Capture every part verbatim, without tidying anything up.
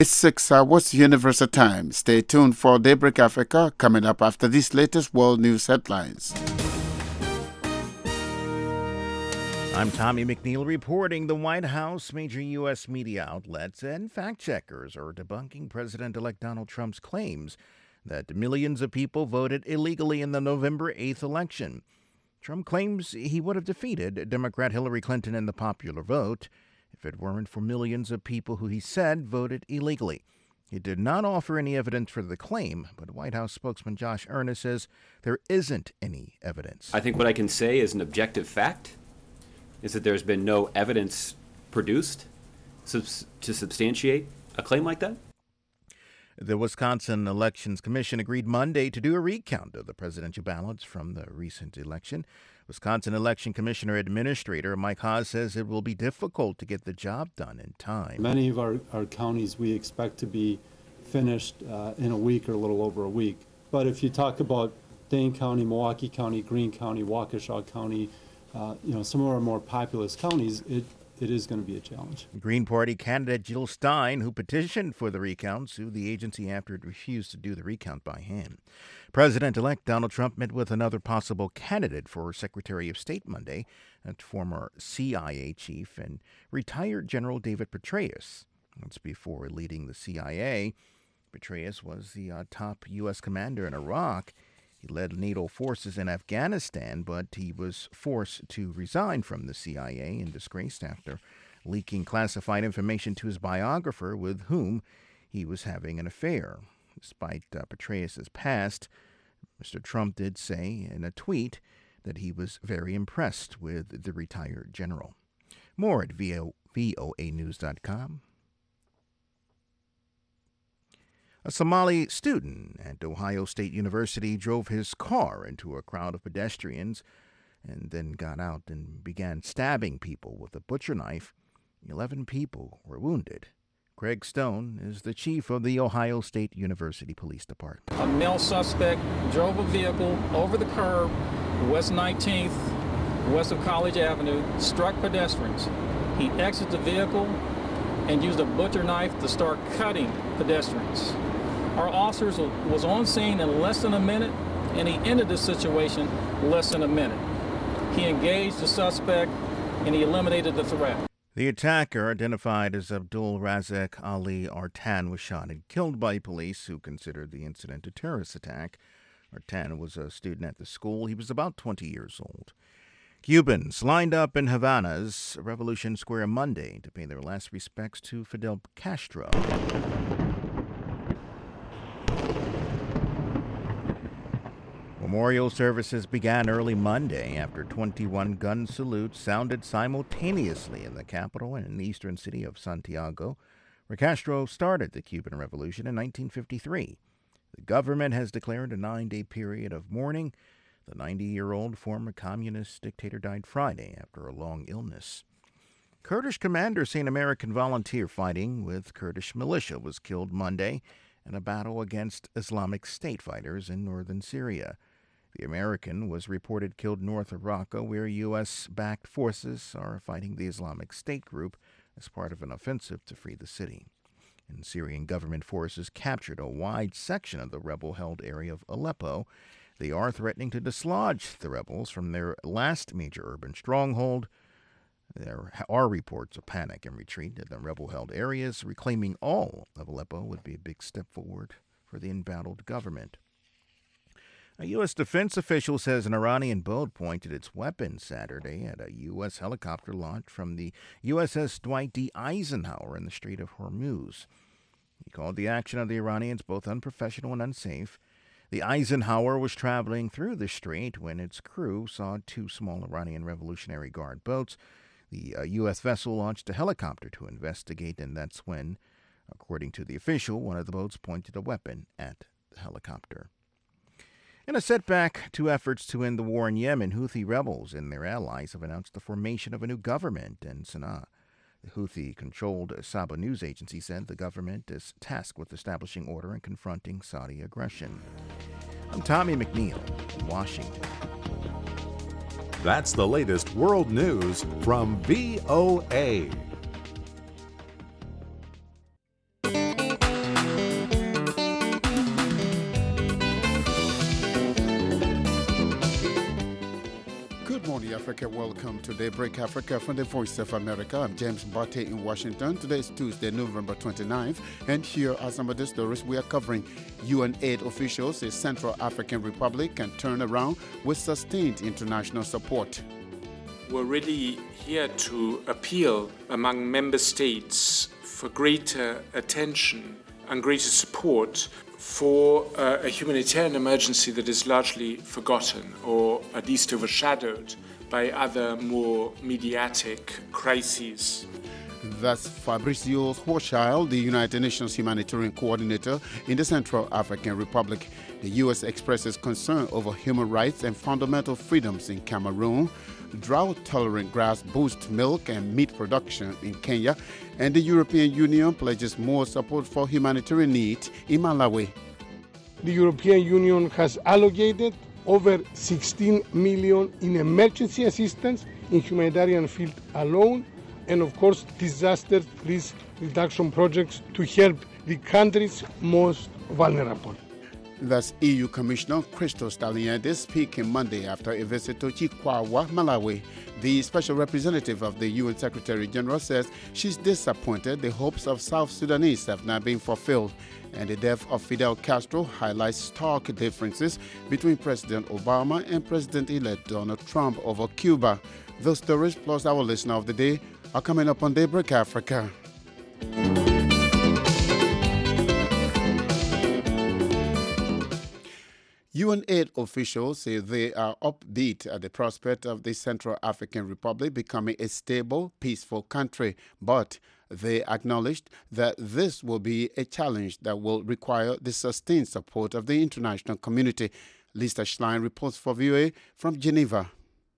It's six hours Universal Time. Stay tuned for Daybreak Africa coming up after these latest world news headlines. I'm Tommy McNeil reporting. The White House, major U S media outlets, and fact-checkers are debunking President-elect Donald Trump's claims that millions of people voted illegally in the November eighth election. Trump claims he would have defeated Democrat Hillary Clinton in the popular vote if it weren't for millions of people who he said voted illegally. He did not offer any evidence for the claim, but White House spokesman Josh Earnest says there isn't any evidence. I think what I can say is an objective fact is that there's been no evidence produced subs- to substantiate a claim like that. The Wisconsin Elections Commission agreed Monday to do a recount of the presidential ballots from the recent election. Wisconsin Election Commissioner Administrator Mike Haas says it will be difficult to get the job done in time. Many of our, our counties we expect to be finished uh, in a week or a little over a week. But if you talk about Dane County, Milwaukee County, Greene County, Waukesha County, uh, you know, some of our more populous counties, it It is going to be a challenge. Green Party candidate Jill Stein, who petitioned for the recount, sued the agency after it refused to do the recount by hand. President-elect Donald Trump met with another possible candidate for Secretary of State Monday, and former C I A chief and retired General David Petraeus. That's before leading the C I A. Petraeus was the uh, top U S commander in Iraq. He led NATO forces in Afghanistan, but he was forced to resign from the C I A in disgrace after leaking classified information to his biographer with whom he was having an affair. Despite uh, Petraeus' past, Mister Trump did say in a tweet that he was very impressed with the retired general. More at V O A news dot com. A Somali student at Ohio State University drove his car into a crowd of pedestrians and then got out and began stabbing people with a butcher knife. Eleven people were wounded. Craig Stone is the chief of the Ohio State University Police Department. A male suspect drove a vehicle over the curb, West nineteenth, west of College Avenue, struck pedestrians. He exited the vehicle and used a butcher knife to start cutting pedestrians. Our officers was on scene in less than a minute, and he ended the situation less than a minute. He engaged the suspect, and he eliminated the threat. The attacker, identified as Abdul Razak Ali Artan, was shot and killed by police who considered the incident a terrorist attack. Artan was a student at the school. He was about twenty years old. Cubans lined up in Havana's Revolution Square Monday to pay their last respects to Fidel Castro. Memorial services began early Monday after twenty-one gun salutes sounded simultaneously in the capital and in the eastern city of Santiago, where Castro started the Cuban Revolution in nineteen fifty-three. The government has declared a nine-day period of mourning. The ninety-year-old former communist dictator died Friday after a long illness. Kurdish commander seen American volunteer fighting with Kurdish militia was killed Monday in a battle against Islamic State fighters in northern Syria. The American was reported killed north of Raqqa, where U S-backed forces are fighting the Islamic State group as part of an offensive to free the city. And Syrian government forces captured a wide section of the rebel-held area of Aleppo. They are threatening to dislodge the rebels from their last major urban stronghold. There are reports of panic and retreat in the rebel-held areas. Reclaiming all of Aleppo would be a big step forward for the embattled government. A U S defense official says an Iranian boat pointed its weapons Saturday at a U S helicopter launch from the U S S Dwight D. Eisenhower in the Strait of Hormuz. He called the action of the Iranians both unprofessional and unsafe. The Eisenhower was traveling through the strait when its crew saw two small Iranian Revolutionary Guard boats. The uh, U S vessel launched a helicopter to investigate, and that's when, according to the official, one of the boats pointed a weapon at the helicopter. In a setback to efforts to end the war in Yemen, Houthi rebels and their allies have announced the formation of a new government in Sana'a. The Houthi-controlled Saba news agency said the government is tasked with establishing order and confronting Saudi aggression. I'm Tommy McNeil in Washington. That's the latest world news from V O A. Africa. Welcome to Daybreak Africa from the Voice of America. I'm James Botte in Washington. Today is Tuesday, November twenty-ninth, and here are some of the stories we are covering. U N aid officials say Central African Republic can turn around with sustained international support. We're really here to appeal among member states for greater attention and greater support for uh, a humanitarian emergency that is largely forgotten or at least overshadowed by other more mediatic crises. That's Fabricio Hochschild, the United Nations humanitarian coordinator in the Central African Republic. The U S expresses concern over human rights and fundamental freedoms in Cameroon. Drought-tolerant grass boosts milk and meat production in Kenya. And the European Union pledges more support for humanitarian needs in Malawi. The European Union has allocated over sixteen million in emergency assistance in humanitarian field alone, and of course disaster risk reduction projects to help the countries most vulnerable. That's E U Commissioner Christos Stylianides speaking Monday after a visit to Chikwawa, Malawi. The special representative of the U N Secretary General says she's disappointed the hopes of South Sudanese have not been fulfilled. And the death of Fidel Castro highlights stark differences between President Obama and President-elect Donald Trump over Cuba. Those stories plus our listener of the day are coming up on Daybreak Africa. U N aid officials say they are upbeat at the prospect of the Central African Republic becoming a stable, peaceful country, but they acknowledged that this will be a challenge that will require the sustained support of the international community. Lisa Schlein reports for V O A from Geneva.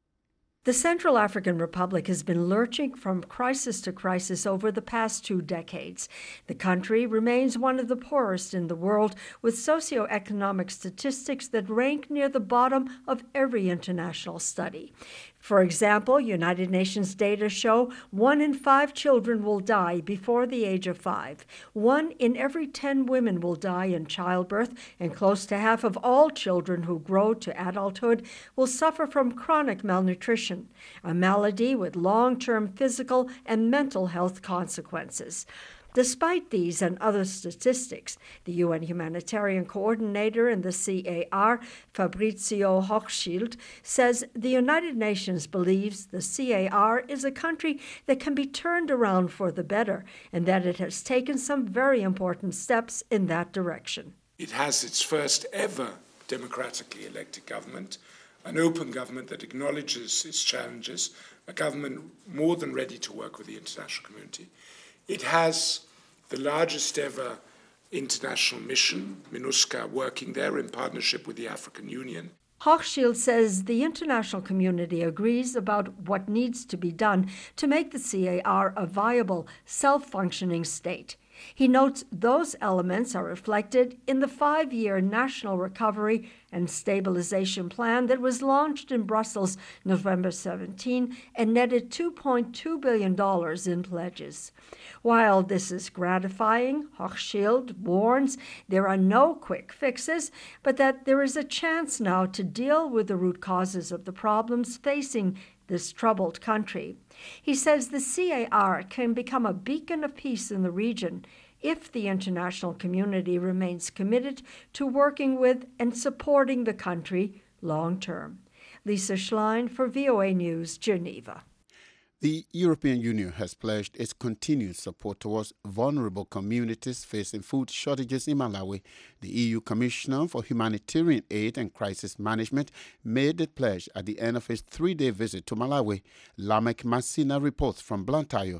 The Central African Republic has been lurching from crisis to crisis over the past two decades. The country remains one of the poorest in the world, with socioeconomic statistics that rank near the bottom of every international study. For example, United Nations data show one in five children will die before the age of five. One in every ten women will die in childbirth, and close to half of all children who grow to adulthood will suffer from chronic malnutrition, a malady with long-term physical and mental health consequences. Despite these and other statistics, the U N humanitarian coordinator in the C A R, Fabricio Hochschild, says the United Nations believes the C A R is a country that can be turned around for the better, and that it has taken some very important steps in that direction. It has its first ever democratically elected government, an open government that acknowledges its challenges, a government more than ready to work with the international community. It has the largest ever international mission, MINUSCA, working there in partnership with the African Union. Hochschild says the international community agrees about what needs to be done to make the C A R a viable, self-functioning state. He notes those elements are reflected in the five-year National Recovery and Stabilization Plan that was launched in Brussels November seventeenth and netted two point two billion dollars in pledges. While this is gratifying, Hochschild warns there are no quick fixes, but that there is a chance now to deal with the root causes of the problems facing this troubled country. He says the C A R can become a beacon of peace in the region if the international community remains committed to working with and supporting the country long term. Lisa Schlein for V O A News, Geneva. The European Union has pledged its continued support towards vulnerable communities facing food shortages in Malawi. The E U Commissioner for Humanitarian Aid and Crisis Management made the pledge at the end of his three-day visit to Malawi. Lamek Masina reports from Blantyre.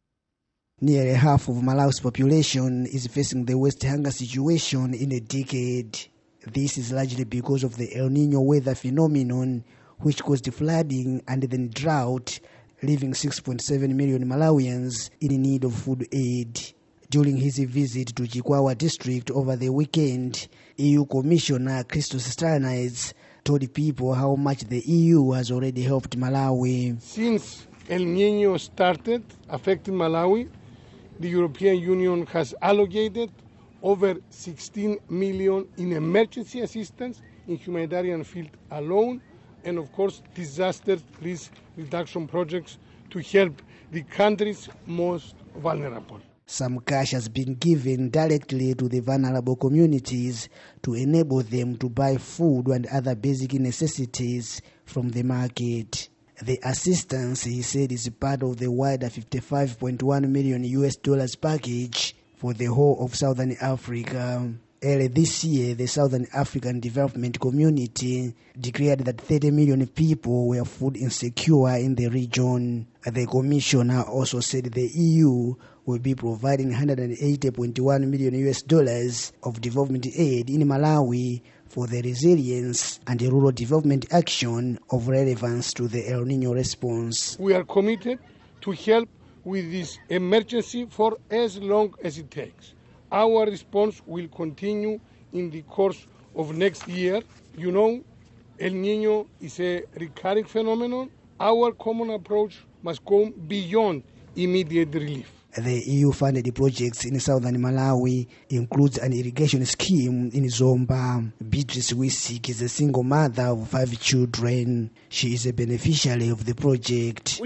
Nearly half of Malawi's population is facing the worst hunger situation in a decade. This is largely because of the El Niño weather phenomenon, which caused flooding and then drought, leaving six point seven million Malawians in need of food aid. During his visit to Chikwawa district over the weekend, E U Commissioner Christos Stylianides told people how much the E U has already helped Malawi. Since El Niño started affecting Malawi, the European Union has allocated over sixteen million in emergency assistance in humanitarian field alone, and of course disaster risk reduction projects to help the country's most vulnerable. Some cash has been given directly to the vulnerable communities to enable them to buy food and other basic necessities from the market. The assistance, he said, is part of the wider fifty-five point one million U S dollars package for the whole of Southern Africa. Early this year, the Southern African Development Community declared that thirty million people were food insecure in the region. The commissioner also said the E U will be providing one hundred eighty point one million U S dollars of development aid in Malawi for the resilience and the rural development action of relevance to the El Nino response. We are committed to help with this emergency for as long as it takes. Our response will continue in the course of next year. You know, El Nino is a recurring phenomenon. Our common approach must go beyond immediate relief. The E U-funded projects in southern Malawi includes an irrigation scheme in Zomba. Beatrice Wisik is a single mother of five children. She is a beneficiary of the project.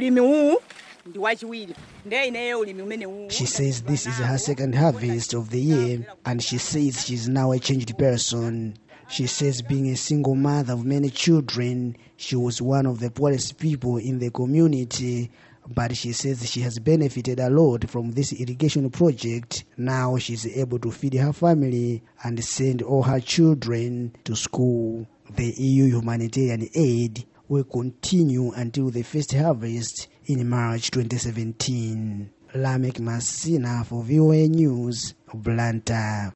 She says this is her second harvest of the year, and she says she's now a changed person. She says being a single mother of many children, she was one of the poorest people in the community, but she says she has benefited a lot from this irrigation project. Now she's able to feed her family and send all her children to school. The E U humanitarian aid will continue until the first harvest in March twenty seventeen. Lamek Masina for V O A News, Blantyre.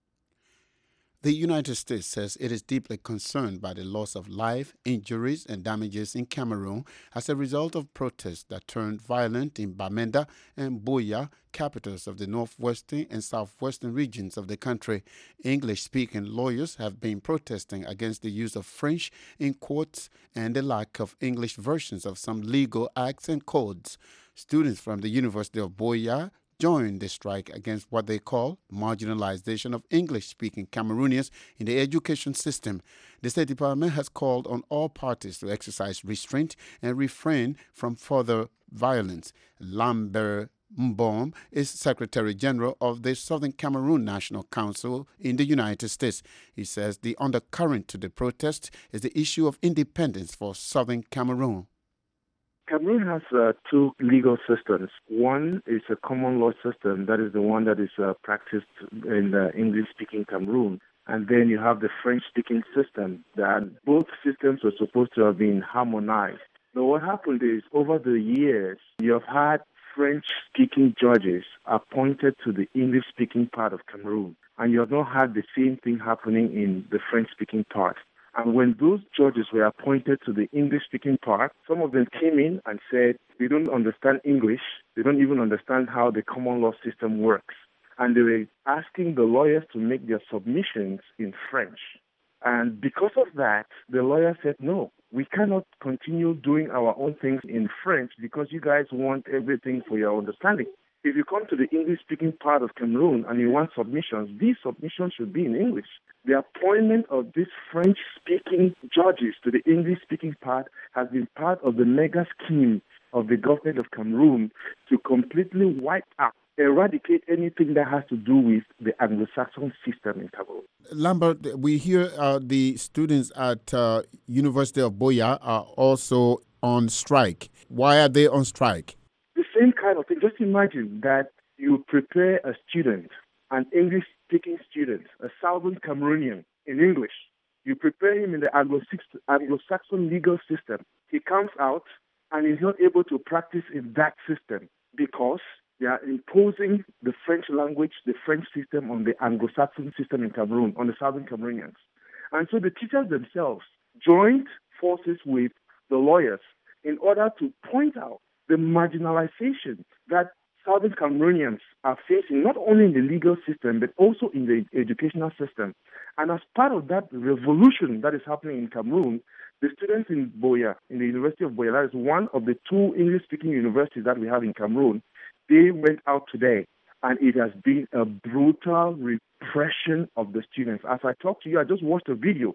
The United States says it is deeply concerned by the loss of life, injuries, and damages in Cameroon as a result of protests that turned violent in Bamenda and Buea, capitals of the northwestern and southwestern regions of the country. English-speaking lawyers have been protesting against the use of French in courts and the lack of English versions of some legal acts and codes. Students from the University of Buea joined the strike against what they call marginalization of English-speaking Cameroonians in the education system. The State Department has called on all parties to exercise restraint and refrain from further violence. Lambert Mbom is Secretary General of the Southern Cameroon National Council in the United States. He says the undercurrent to the protest is the issue of independence for Southern Cameroon. Cameroon has uh, two legal systems. One is a common law system, that is the one that is uh, practiced in the English-speaking Cameroon. And then you have the French-speaking system, that both systems were supposed to have been harmonized. So what happened is, over the years, you have had French-speaking judges appointed to the English-speaking part of Cameroon, and you have not had the same thing happening in the French-speaking part. And when those judges were appointed to the English-speaking part, some of them came in and said, they don't understand English, they don't even understand how the common law system works. And they were asking the lawyers to make their submissions in French. And because of that, the lawyer said, no, we cannot continue doing our own things in French because you guys want everything for your understanding. If you come to the English-speaking part of Cameroon and you want submissions, these submissions should be in English. The appointment of these French-speaking judges to the English-speaking part has been part of the mega scheme of the government of Cameroon to completely wipe out, eradicate anything that has to do with the Anglo-Saxon system in Cameroon. Lambert, we hear uh, the students at uh, University of Buea are also on strike. Why are they on strike? The same kind of thing. Just imagine that you prepare a student, an English-speaking student, a Southern Cameroonian in English. You prepare him in the Anglo-Saxon legal system. He comes out and is not able to practice in that system because they are imposing the French language, the French system on the Anglo-Saxon system in Cameroon, on the Southern Cameroonians. And so the teachers themselves joined forces with the lawyers in order to point out the marginalization that Southern Cameroonians are facing, not only in the legal system, but also in the educational system. And as part of that revolution that is happening in Cameroon, the students in Buea, in the University of Buea, that is one of the two English-speaking universities that we have in Cameroon, they went out today, and it has been a brutal repression of the students. As I talk to you, I just watched a video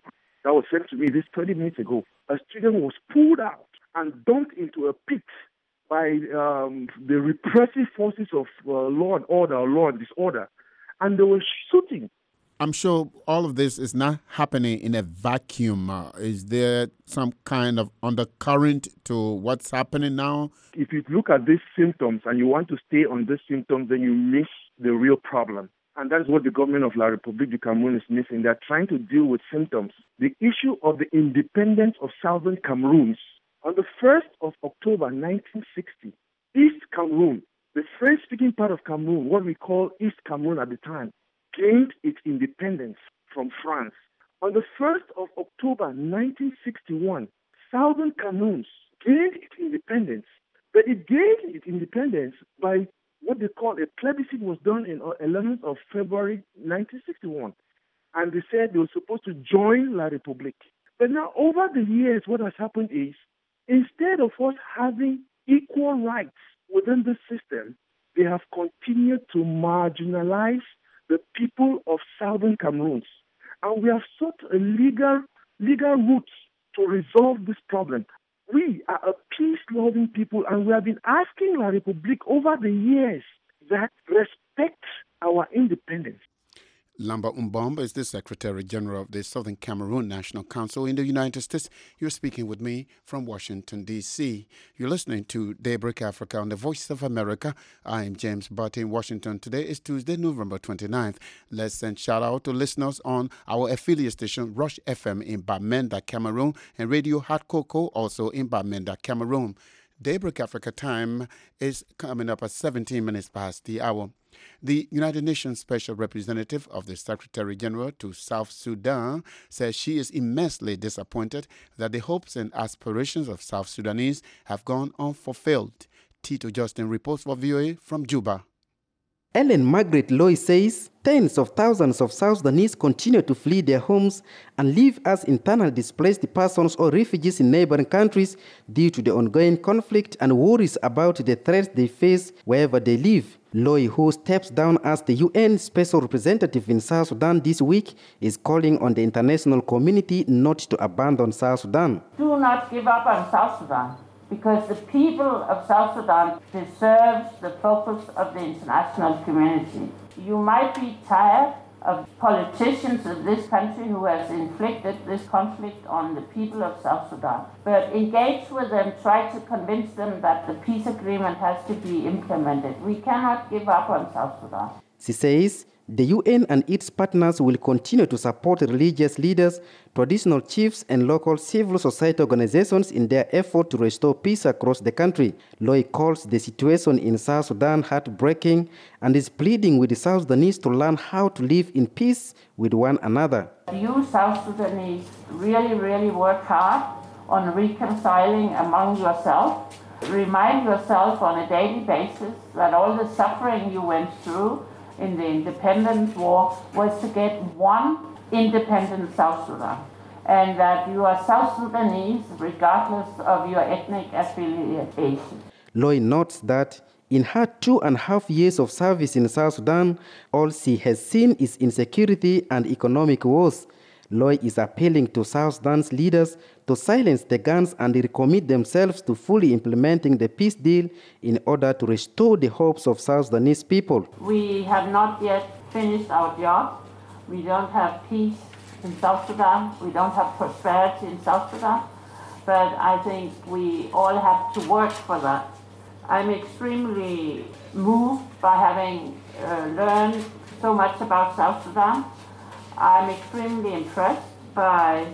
that was sent to me this twenty minutes ago. A student was pulled out and dumped into a pit by um, the repressive forces of uh, law and order, or law and disorder, and they were shooting. I'm sure all of this is not happening in a vacuum. Uh, is there some kind of undercurrent to what's happening now? If you look at these symptoms and you want to stay on these symptoms, then you miss the real problem. And that's what the government of La République du Cameroon is missing. They're trying to deal with symptoms. The issue of the independence of Southern Cameroon. On the first of October nineteen sixty, East Cameroon, the French-speaking part of Cameroon, what we call East Cameroon at the time, gained its independence from France. On the first of October nineteen sixty-one, Southern Cameroon gained its independence, but it gained its independence by what they call a plebiscite was done on the eleventh of February nineteen sixty-one. And they said they were supposed to join La République. But now, over the years, what has happened is, instead of us having equal rights within the system, they have continued to marginalize the people of Southern Cameroon. And we have sought a legal, legal route to resolve this problem. We are a peace-loving people, and we have been asking La République over the years that respect our independence. Lamba Umbomba is the Secretary General of the Southern Cameroon National Council in the United States. You're speaking with me from Washington, D C You're listening to Daybreak Africa on the Voice of America. I'm James Butt in Washington. Today is Tuesday, November twenty-ninth. Let's send shout out to listeners on our affiliate station, Rush F M in Bamenda, Cameroon, and Radio Hot Cocoa, also in Bamenda, Cameroon. Daybreak Africa time is coming up at seventeen minutes past the hour. The United Nations Special Representative of the Secretary General to South Sudan says she is immensely disappointed that the hopes and aspirations of South Sudanese have gone unfulfilled. Tito Justin reports for V O A from Juba. Ellen Margaret Loy says tens of thousands of South Sudanese continue to flee their homes and live as internally displaced persons or refugees in neighboring countries due to the ongoing conflict and worries about the threats they face wherever they live. Loy, who steps down as the U N Special Representative in South Sudan this week, is calling on the international community not to abandon South Sudan. Do not give up on South Sudan, because the people of South Sudan deserve the focus of the international community. You might be tired of politicians of this country who has inflicted this conflict on the people of South Sudan, but engage with them, try to convince them that the peace agreement has to be implemented. We cannot give up on South Sudan. She says the U N and its partners will continue to support religious leaders, traditional chiefs, and local civil society organizations in their effort to restore peace across the country. Loy calls the situation in South Sudan heartbreaking and is pleading with the South Sudanese to learn how to live in peace with one another. You South Sudanese really, really work hard on reconciling among yourself. Remind yourself on a daily basis that all the suffering you went through in the independence war was to get one independent South Sudan, and that you are South Sudanese regardless of your ethnic affiliation. Loy notes that in her two and a half years of service in South Sudan, all she has seen is insecurity and economic woes. Loy is appealing to South Sudan's leaders to silence the guns and recommit themselves to fully implementing the peace deal in order to restore the hopes of South Sudanese people. We have not yet finished our job. We don't have peace in South Sudan. We don't have prosperity in South Sudan. But I think we all have to work for that. I'm extremely moved by having uh, learned so much about South Sudan. I'm extremely impressed by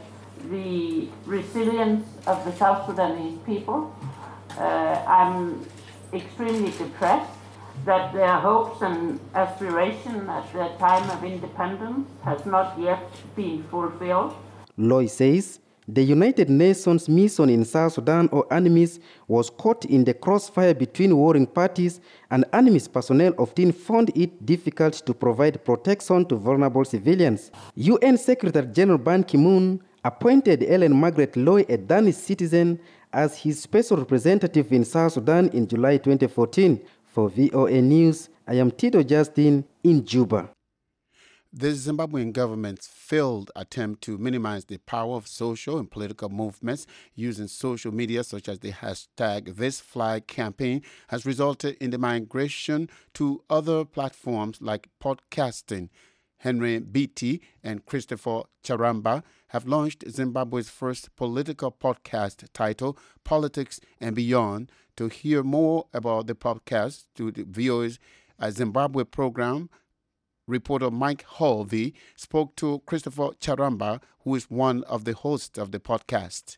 the resilience of the South Sudanese people. Uh, I'm extremely depressed that their hopes and aspirations at their time of independence has not yet been fulfilled. Loy says the United Nations mission in South Sudan, or UNMISS, was caught in the crossfire between warring parties, and UNMISS personnel often found it difficult to provide protection to vulnerable civilians. U N Secretary General Ban Ki-moon appointed Ellen Margaret Loy, a Danish citizen, as his special representative in South Sudan in July twenty fourteen. For V O A News, I am Tito Justin in Juba. The Zimbabwean government's failed attempt to minimize the power of social and political movements using social media such as the hashtag ThisFlag campaign has resulted in the migration to other platforms like podcasting. Henry Beattie and Christopher Charamba have launched Zimbabwe's first political podcast titled Politics and Beyond. To hear more about the podcast, to the V O A's uh, Zimbabwe program, reporter Mike Holvey spoke to Christopher Charamba, who is one of the hosts of the podcast.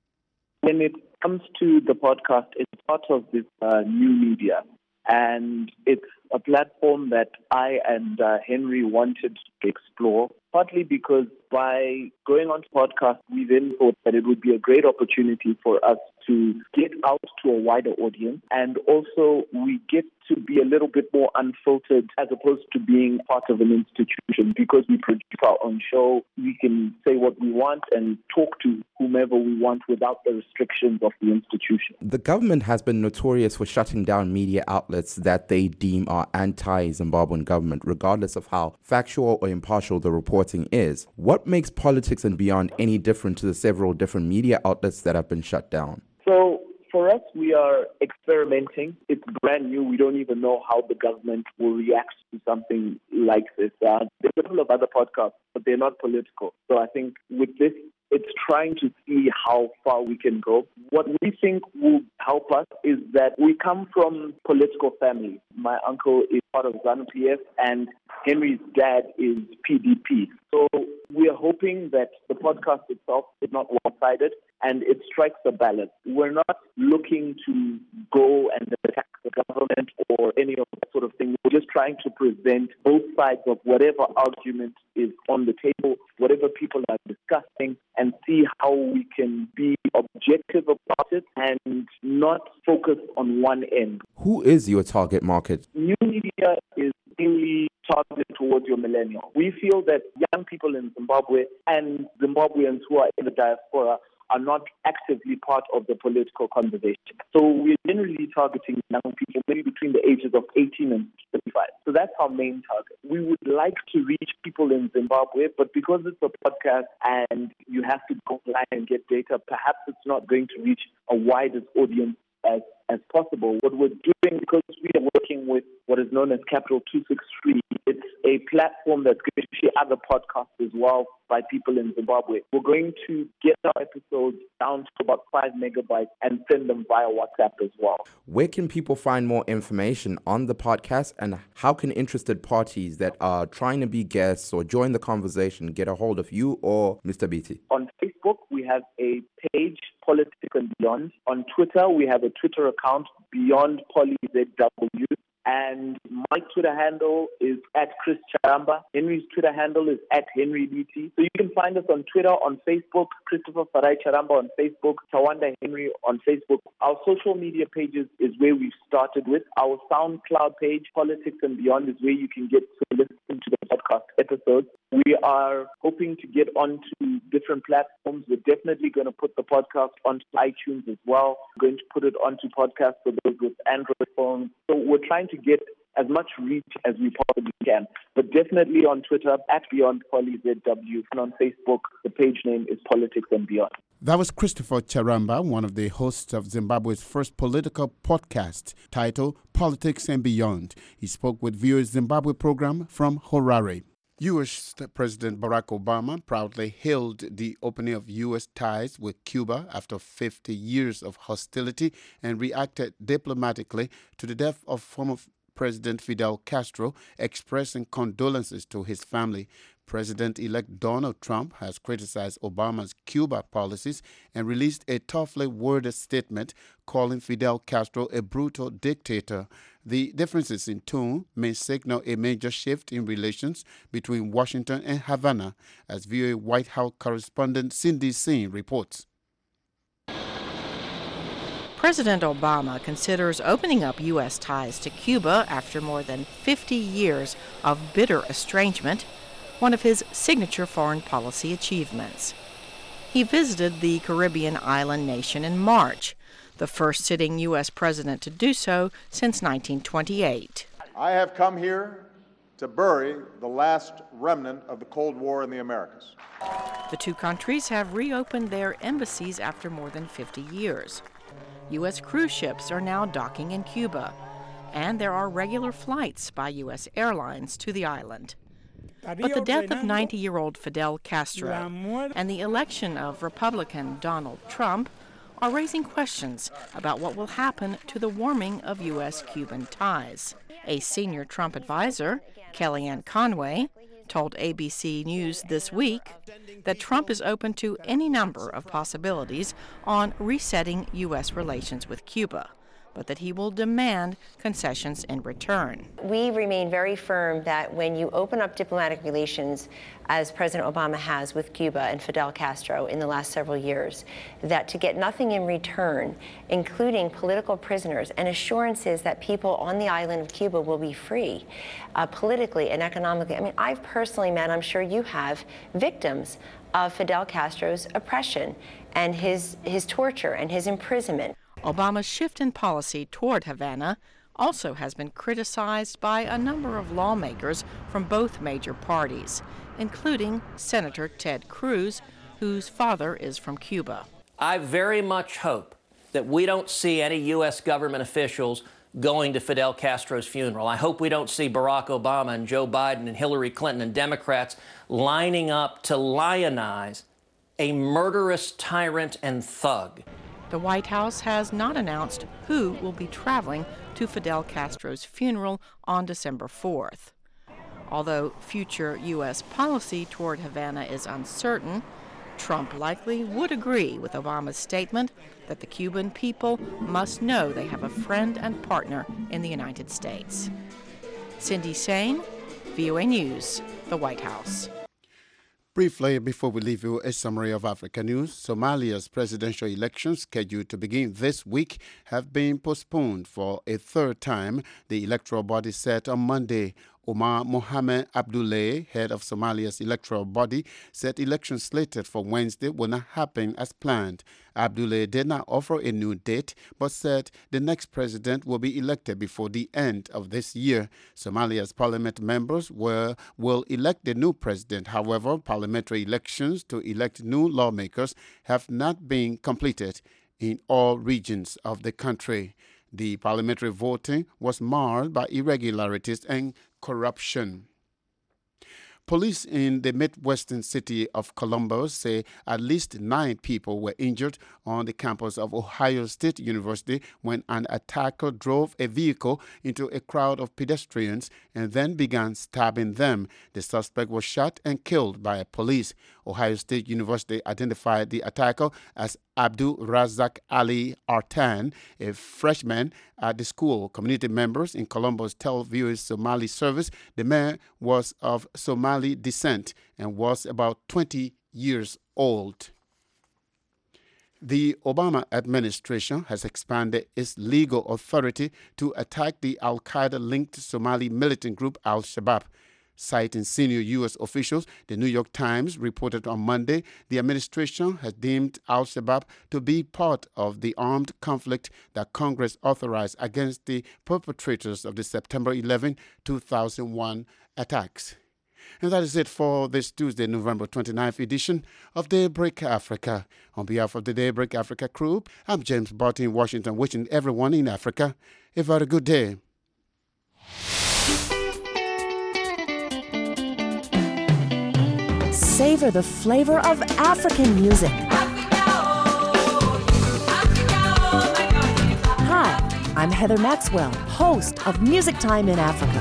When it comes to the podcast, it's part of this uh, new media, and it's a platform that I and uh, Henry wanted to explore, partly because by going on to podcast, we then thought that it would be a great opportunity for us to get out to a wider audience, and also we get to be a little bit more unfiltered as opposed to being part of an institution. Because we produce our own show, we can say what we want and talk to whomever we want without the restrictions of the institution. The government has been notorious for shutting down media outlets that they deem are anti-Zimbabwean government, regardless of how factual or impartial the reporting is. What makes Politics and Beyond any different to the several different media outlets that have been shut down? So for us, we are experimenting. It's brand new. We don't even know how the government will react to something like this. Uh, there's a couple of other podcasts, but they're not political. So I think with this, it's trying to see how far we can go. What we think will help us is that we come from political families. My uncle is part of ZANU-P F and Henry's dad is P D P. So we are hoping that the podcast itself is not one-sided and it strikes a balance. We're not looking to go and attack the government or any of that sort of thing. We're just trying to present both sides of whatever argument is on the table, whatever people are discussing, and see how we can be objective about it and not focus on one end. Who is your target market? New media is mainly targeted towards your millennial. We feel that young people in Zimbabwe and Zimbabweans who are in the diaspora are not actively part of the political conversation. So we're generally targeting young people, maybe between the ages of eighteen and thirty-five. So that's our main target. We would like to reach people in Zimbabwe, but because it's a podcast and you have to go online and get data, perhaps it's not going to reach a widest audience as as possible. What we're doing, because we are working with what is known as Capital two sixty-three, it's a platform that's going to share other podcasts as well by people in Zimbabwe. We're going to get our episodes down to about five megabytes and send them via WhatsApp as well. Where can people find more information on the podcast, and how can interested parties that are trying to be guests or join the conversation get a hold of you or Mister Beattie? On Facebook, we have a page, Politics and Beyond. On Twitter, we have a Twitter account, Beyond Poly Z W. And my Twitter handle is at Chris Charamba. Henry's Twitter handle is at Henry Beattie. So you can find us on Twitter, on Facebook, Christopher Farai Charamba on Facebook, Tawanda Henry on Facebook. Our social media pages is where we've started with. Our SoundCloud page, Politics and Beyond, is where you can get to listen to the podcast episodes. We are hoping to get onto different platforms. We're definitely going to put the podcast onto iTunes as well. We're going to put it onto podcasts for those with Android phones. So we're trying to get as much reach as we possibly can. But definitely on Twitter, at Beyond Poly Z W, and on Facebook, the page name is Politics and Beyond. That was Christopher Charamba, one of the hosts of Zimbabwe's first political podcast titled Politics and Beyond. He spoke with V O A's Zimbabwe program from Harare. U S President Barack Obama proudly hailed the opening of U S ties with Cuba after fifty years of hostility and reacted diplomatically to the death of former President Fidel Castro, expressing condolences to his family. President-elect Donald Trump has criticized Obama's Cuba policies and released a toughly worded statement calling Fidel Castro a brutal dictator. The differences in tone may signal a major shift in relations between Washington and Havana, as V O A White House correspondent Cindy Singh reports. President Obama considers opening up U S ties to Cuba after more than fifty years of bitter estrangement, one of his signature foreign policy achievements. He visited the Caribbean island nation in March, the first sitting U S president to do so since nineteen twenty-eight. I have come here to bury the last remnant of the Cold War in the Americas. The two countries have reopened their embassies after more than fifty years. U S cruise ships are now docking in Cuba, and there are regular flights by U S airlines to the island. But the death of ninety-year-old Fidel Castro and the election of Republican Donald Trump are raising questions about what will happen to the warming of U S Cuban ties. A senior Trump advisor, Kellyanne Conway, told A B C News this week that Trump is open to any number of possibilities on resetting U S relations with Cuba, but that he will demand concessions in return. We remain very firm that when you open up diplomatic relations, as President Obama has with Cuba and Fidel Castro in the last several years, that to get nothing in return, including political prisoners and assurances that people on the island of Cuba will be free, uh, politically and economically. I mean, I've personally met, I'm sure you have, victims of Fidel Castro's oppression and his, his torture and his imprisonment. Obama's shift in policy toward Havana also has been criticized by a number of lawmakers from both major parties, including Senator Ted Cruz, whose father is from Cuba. I very much hope that we don't see any U S government officials going to Fidel Castro's funeral. I hope we don't see Barack Obama and Joe Biden and Hillary Clinton and Democrats lining up to lionize a murderous tyrant and thug. The White House has not announced who will be traveling to Fidel Castro's funeral on December fourth. Although future U S policy toward Havana is uncertain, Trump likely would agree with Obama's statement that the Cuban people must know they have a friend and partner in the United States. Cindy Sain, V O A News, the White House. Briefly, before we leave you, a summary of Africa news. Somalia's presidential elections, scheduled to begin this week, have been postponed for a third time, the electoral body said on Monday. Omar Mohamed Abdullahi, head of Somalia's electoral body, said elections slated for Wednesday will not happen as planned. Abdullahi did not offer a new date, but said the next president will be elected before the end of this year. Somalia's parliament members will, will elect the new president. However, parliamentary elections to elect new lawmakers have not been completed in all regions of the country. The parliamentary voting was marred by irregularities and corruption. Police in the Midwestern city of Columbus say at least nine people were injured on the campus of Ohio State University when an attacker drove a vehicle into a crowd of pedestrians and then began stabbing them. The suspect was shot and killed by police. Ohio State University identified the attacker as Abdul Razak Ali Artan, a freshman at the school. Community members in Columbus tell V O A's Somali service the man was of Somali descent and was about twenty years old. The Obama administration has expanded its legal authority to attack the al-Qaeda-linked Somali militant group Al-Shabaab. Citing senior U S officials, the New York Times reported on Monday the administration has deemed Al-Shabaab to be part of the armed conflict that Congress authorized against the perpetrators of the September eleventh, two thousand one attacks. And that is it for this Tuesday, November twenty-ninth edition of Daybreak Africa. On behalf of the Daybreak Africa crew, I'm James Barton in Washington, wishing everyone in Africa a very good day. Savor the flavor of African music. Hi, I'm Heather Maxwell, host of Music Time in Africa.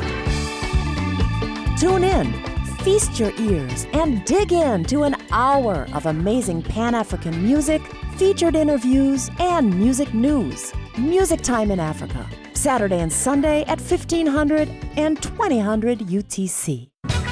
Tune in, feast your ears, and dig into an hour of amazing Pan-African music, featured interviews, and music news. Music Time in Africa, Saturday and Sunday at fifteen hundred and twenty hundred U T C.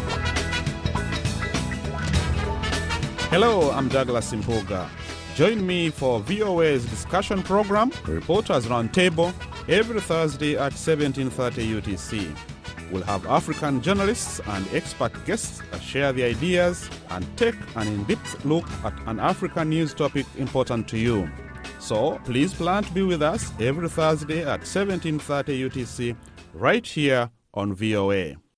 Hello, I'm Douglas Impoga. Join me for V O A's discussion program, Reporters Roundtable, every Thursday at seventeen thirty U T C. We'll have African journalists and expert guests that share their ideas and take an in-depth look at an African news topic important to you. So please plan to be with us every Thursday at seventeen thirty U T C right here on V O A.